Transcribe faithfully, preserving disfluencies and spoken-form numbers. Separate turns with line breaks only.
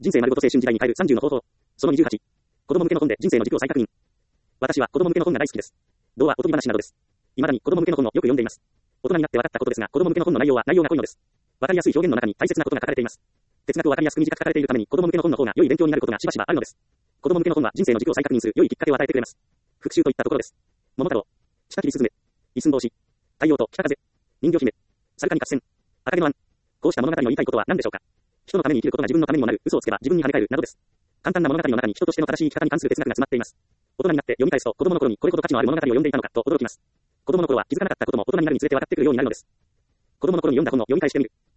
人生丸ごと青春時代に変えるさんじゅうの方法。そのにじゅうはち。子供向けの本で人生の軸を再確認。私は子供向けの本が大好きです。童話、おとぎ話などです。未だに子供向けの本をよく読んでいます。大人になって分かったことですが、子供向けの本の内容は内容が濃いのです。わかりやすい表現の中に大切なことが書かれています。哲学をわかりやすく短く書かれているために子供向けの本の方が良い勉強になることがしばしばあるのです。子供向けの本は人生の軸を再確認する良いきっかけを与えてくれます。復習といったところです。桃太郎、下切りすずめ、一寸法師、太陽と北風、人魚姫、猿神合戦、赤毛のアン。こうした物語の言いたいことは何でしょうか。人のために生きることが自分のためにもなる、嘘をつけば自分に跳ね返るなどです。簡単な物語の中に人としての正しい生き方に関する哲学が詰まっています。大人になって読み返すと子供の頃にこれほど価値のある物語を読んでいたのかと驚きます。子供の頃は気づかなかったことも大人になるにつれて分かってくるようになるのです。子供の頃に読んだ本を読み返してみる。